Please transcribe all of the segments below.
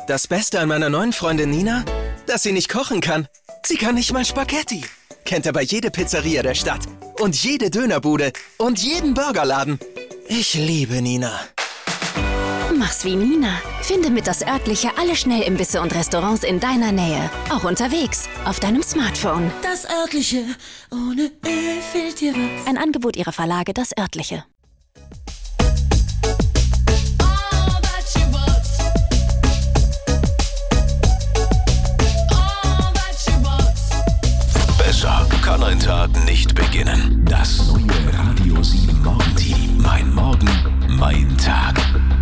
Das Beste an meiner neuen Freundin Nina? Dass sie nicht kochen kann. Sie kann nicht mal Spaghetti. Kennt aber jede Pizzeria der Stadt. Und jede Dönerbude. Und jeden Burgerladen. Ich liebe Nina. Mach's wie Nina. Finde mit Das Örtliche alle Schnellimbisse und Restaurants in deiner Nähe. Auch unterwegs, auf deinem Smartphone. Das Örtliche, ohne Ö fehlt dir was. Ein Angebot ihrer Verlage Das Örtliche. Besser kann ein Tag nicht beginnen. Das neue Radio 7 Morgenteam. Mein Morgen, mein Tag.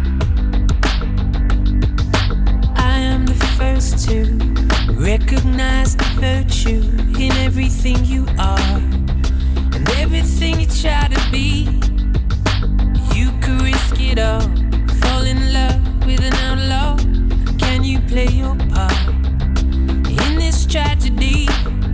I am the first to recognize the virtue in everything you are and everything you try to be. You could risk it all, fall in love with an outlaw. Can you play your part in this tragedy?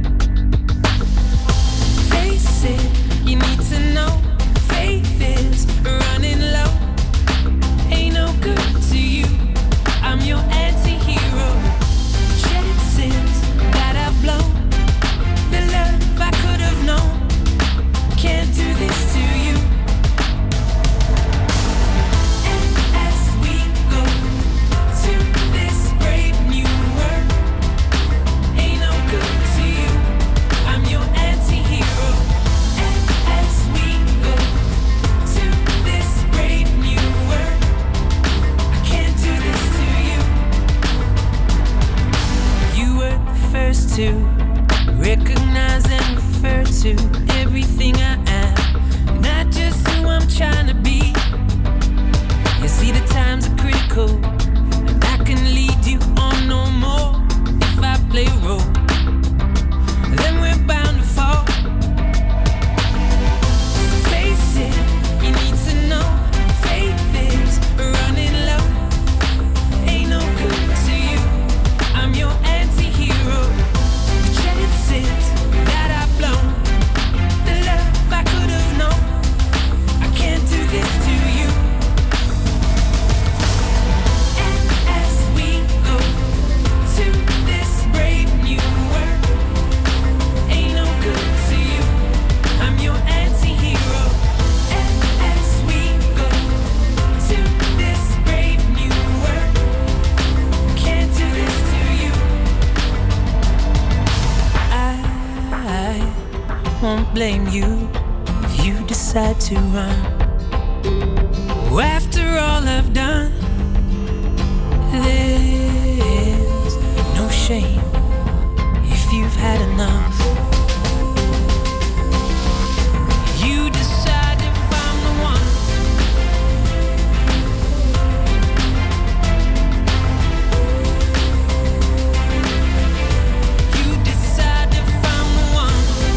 Face it, you need to know faith is running low. Ain't no good to you, I'm your anti-hero. Chances that I've blown, the love I could have known. Can't do this to you. And as we go to this brave new world, ain't no good to you, I'm your anti-hero. And as we go to this brave new world, I can't do this to you. You were the first to recognize and refer to everything I am, not just who I'm trying to be. You see, the times are critical, and I can lead you on no more. If I play a role, then we're bound to fall. So face it, you need to know faith is running low. Ain't no good to you, I'm your anti-hero. The chances that I've blown, the love I could have known. I can't do this to you. And as we go to this brave new world, ain't no good to you, I'm your anti-hero. And as we go to this brave new world, can't do this to you. I won't blame you if you decide to run. After all I've done, there's no shame if you've had enough. You decide if I'm the one. You decide if I'm the one.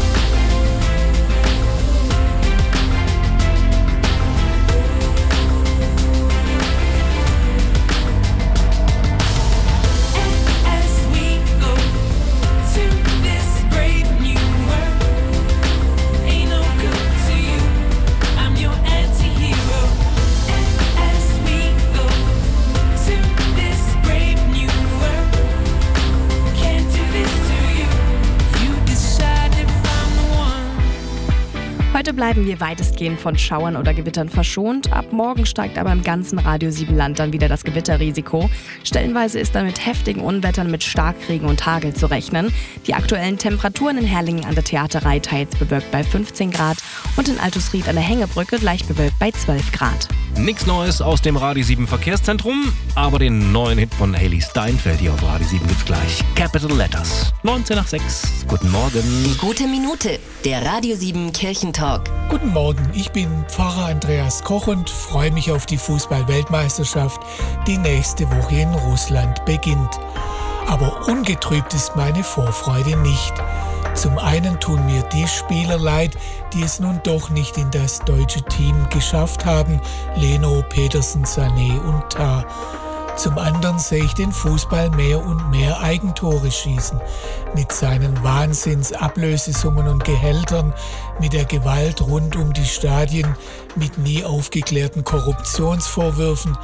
And as we go to this brave new world, ain't no good to you, I'm your anti-hero. And as we go to this brave new world, can't do this to you. You decide if I'm the one. Heute bleiben wir weitestgehend von Schauern oder Gewittern verschont. Ab morgen steigt aber im ganzen Radio 7 Land dann wieder das Gewitterrisiko. Stellenweise ist dann mit heftigen Unwettern mit Starkregen und Hagel zu rechnen. Die aktuellen Temperaturen in Herrlingen an der Theaterei teils bewölkt bei 15 Grad und in Altusried an der Hängebrücke leicht bewölkt bei 12 Grad. Nichts Neues aus dem Radio 7 Verkehrszentrum, aber den neuen Hit von Hayley Steinfeld hier auf Radio 7 gibt's gleich. Capital Letters. 19 nach 6. Guten Morgen. Die gute Minute, der Radio 7 Kirchentalk. Guten Morgen, ich bin Pfarrer Andreas Koch und freue mich auf die Fußball-Weltmeisterschaft, die nächste Woche in Russland beginnt. Aber ungetrübt ist meine Vorfreude nicht. Zum einen tun mir die Spieler leid, die es nun doch nicht in das deutsche Team geschafft haben, Leno, Petersen, Sané und Tah. Zum anderen sehe ich den Fußball mehr und mehr Eigentore schießen. Mit seinen Wahnsinnsablösesummen und Gehältern, mit der Gewalt rund um die Stadien, mit nie aufgeklärten Korruptionsvorwürfen,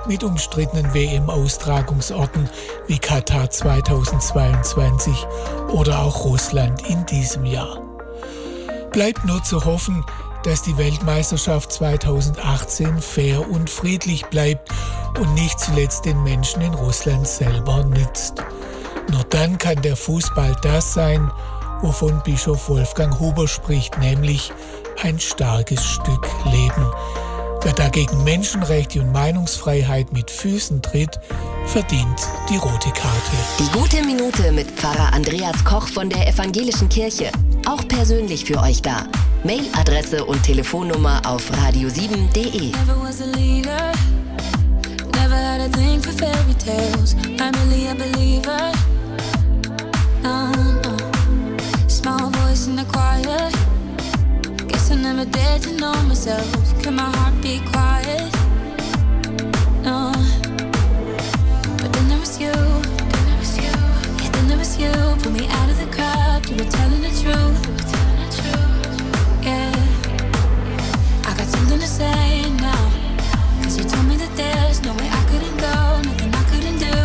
mit umstrittenen WM-Austragungsorten wie Katar 2022 oder auch Russland in diesem Jahr. Bleibt nur zu hoffen, dass die Weltmeisterschaft 2018 fair und friedlich bleibt und nicht zuletzt den Menschen in Russland selber nützt. Nur dann kann der Fußball das sein, wovon Bischof Wolfgang Huber spricht, nämlich ein starkes Stück Leben. Wer dagegen Menschenrechte und Meinungsfreiheit mit Füßen tritt, verdient die rote Karte. Die gute Minute mit Pfarrer Andreas Koch von der Evangelischen Kirche. Auch persönlich für euch da. Mailadresse und Telefonnummer auf radio7.de. Never was a leader, never had a thing for fairy tales. I'm really a believer. No. Small voice in the choir. Guess I never dared to know myself. Can my heart be quiet? No. But then there was you. Yeah, then there was you. Pulled me out of the crowd. You were telling the truth. Yeah. I got something to say now. 'Cause you told me that there's no way I couldn't go, nothing I couldn't do.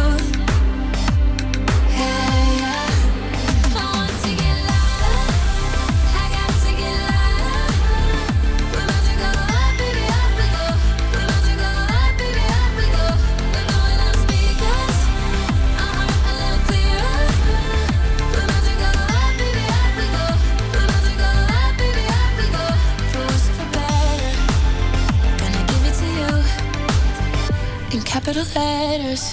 Yeah. I want to get louder. I got to get louder. We're about to go up, baby, up we go. We're about to go up, baby, up we go. We're blowing out speakers. Our heart a little clearer. We're about to go up, baby, up we go. We're about to go up, baby, up we go. For worse or for better, gonna give it to you in capital letters.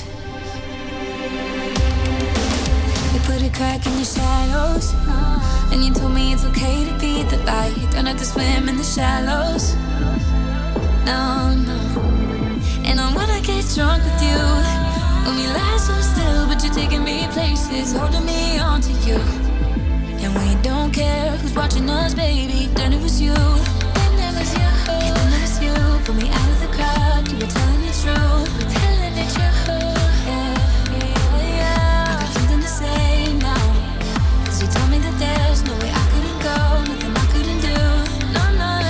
You put a crack in your shadows, and you told me it's okay to be the light. Don't have to swim in the shallows. No. And I wanna get drunk with you. When we lie so still, but you're taking me places, holding me onto you. And we don't care who's watching us, baby. Then it was you. Then it was you. Yeah, then it was you. Pull me out of the crowd. You were telling the truth. Telling it true. Yeah. I got something to say now. 'Cause you told me that there's no way I couldn't go, nothing I couldn't do. No.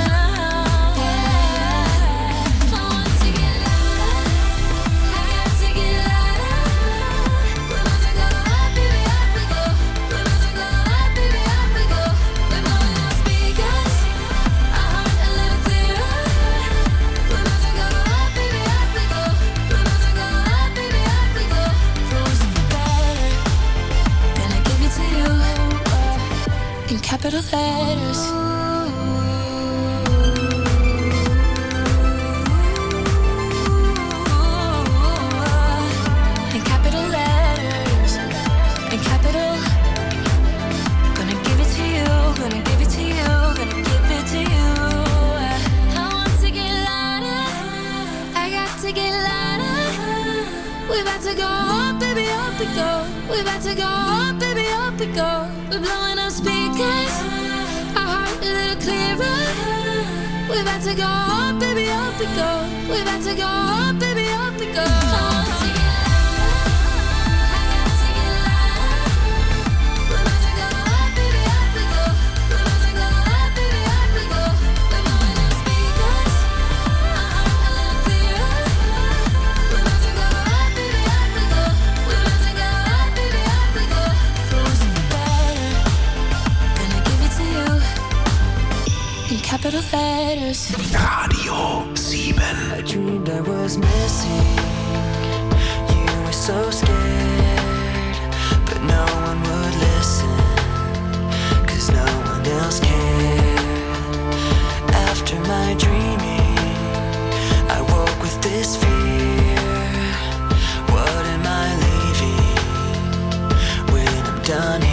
Yeah. I want to get louder. I got to get louder. We're about to go up, baby, up we go. We're about to go up, baby, up we go. We're blowing out speakers. Our heart a little clearer. We're about to go up, baby, up we go. We're about to go up, baby, up we go. For worse or for better, gonna give it to you in capital letters. In capital letters, in capital. Gonna give it to you, gonna give it to you, gonna give it to you. I want to get louder, I got to get louder. We're about to go up, baby, up we go. We're about to go up, baby, up we go. We're blowing up speakers, our heart a little clearer. We're about to go up, baby, up we go. We're about to go up, baby, up we go. I want to get louder, I got to get louder. We're about to go up, baby, up we go. We're about to go up, baby, up we go. We're blowing up speakers, our heart a little clearer. We're about to go up, baby, up we go. We're about to go up, baby, up we go. For worse or for better, gonna give it to you in capital letters. Radio 7. I dreamed I was missing. You were so scared, but no one would listen, 'cause no one else cared. After my dreaming, I woke with this fear. What am I leaving when I'm done